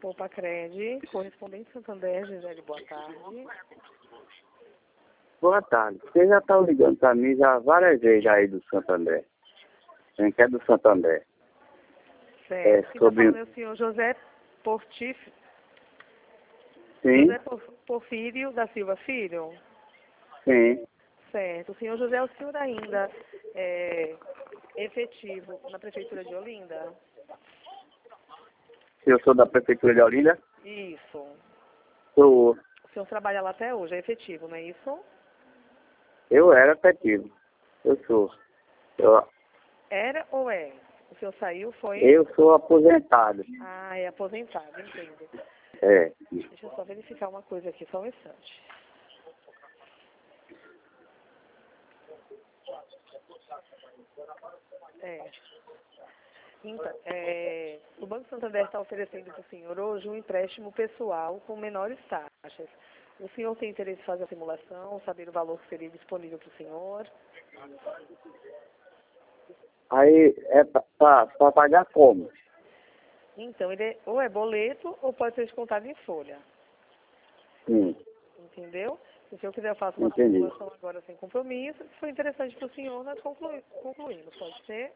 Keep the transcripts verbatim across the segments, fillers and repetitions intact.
Poupa Cred, correspondente Santander, Gisele, boa tarde. Boa tarde. Você já está ligando para mim já várias vezes aí do Santander. A gente é do Santander. Certo. É, Quem sobre... está falando é o senhor José Portif... Sim, José Porfírio da Silva Filho? sim. Certo. O senhor José é o senhor ainda é, efetivo na Prefeitura de Olinda? Eu sou da Prefeitura de Olinda? Isso. Sou. O senhor trabalha lá até hoje, é efetivo, não é isso? Eu era efetivo. Eu sou. Eu, Era ou é? O senhor saiu, foi? eu sou aposentado. Ah, é aposentado, entendo. É. Deixa eu só verificar uma coisa aqui, só um instante. É. Então, é, o Banco Santander está oferecendo para o senhor hoje um empréstimo pessoal com menores taxas. O senhor tem interesse em fazer a simulação, saber o valor que seria disponível para o senhor? Aí é para pagar como? Então, ele é, ou é boleto ou pode ser descontado em folha. Sim, Entendeu? Se o senhor quiser, eu faço uma entendi. simulação agora sem compromisso. Se for interessante para o senhor, nós conclui, concluímos. Pode ser?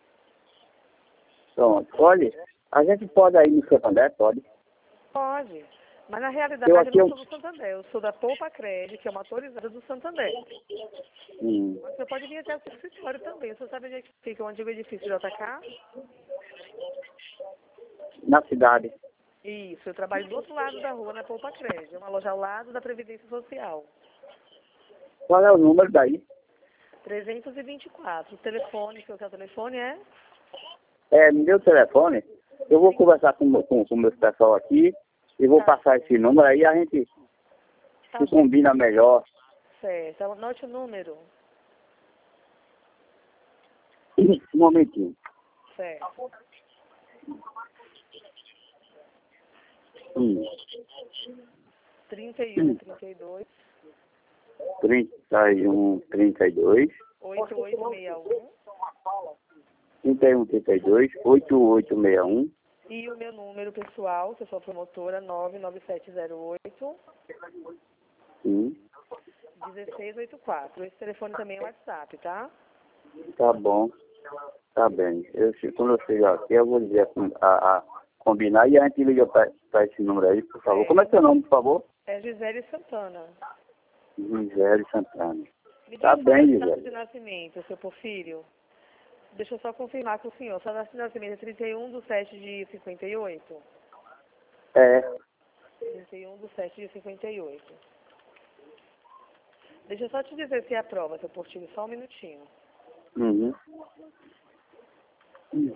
Pronto. Olha, a gente pode ir no Santander? Pode. Pode. Mas na realidade Eu eu aqui não eu... sou do Santander, eu sou da Poupa Cred, que é uma autorizada do Santander. Hum, Mas você pode vir até o escritório também. Você sabe onde é que fica o antigo edifício de J K? na cidade. Isso, eu trabalho do outro lado da rua, na Poupa Cred. É uma loja ao lado da Previdência Social. Qual é o número daí? trezentos e vinte e quatro. O telefone, que é o seu telefone é? É, me deu o telefone. Eu vou conversar com com com o meu pessoal aqui e vou Tá. passar esse número aí, a gente Tá se bom. combina melhor. Certo. Anote o número. Um momentinho. Certo. Hum. trinta e um, trinta e dois, trinta e um, trinta e dois, oito oito seis um. trinta e um, trinta e dois, oito oito seis um. E o meu número pessoal, que eu sou promotora, nove nove sete zero oito, Sim, um seis oito quatro. Esse telefone também é WhatsApp, tá? tá bom. Tá bem. Eu, se- quando eu chegar aqui, eu vou dizer a, a, a combinar e a gente liga para esse número aí, por favor. É. Como é seu nome, por favor? É Gisele Santana. Gisele Santana. Me Tá diga só a bem, data de Gisele. nascimento, seu Porfírio. Deixa eu só confirmar com o senhor. Sua data de nascimento é trinta e um de sete de cinquenta e oito? É, trinta e um de sete de cinquenta e oito. Deixa eu só te dizer se é a prova, seu Porfírio, só um minutinho. uhum. Hum.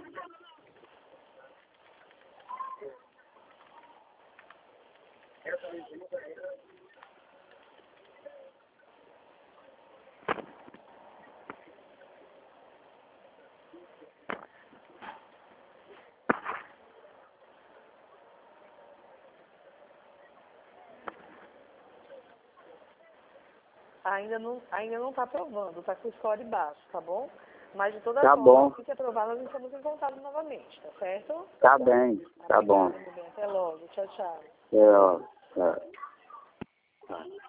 Ainda não ainda não está aprovando, está com o score baixo, tá bom? Mas de toda Tá forma, bom. assim que aprovar, nós estamos em contato novamente, tá certo? Tá bem, tá bom. Obrigada, meu bem. Até logo. Tchau, tchau. É, ó, é. Tá.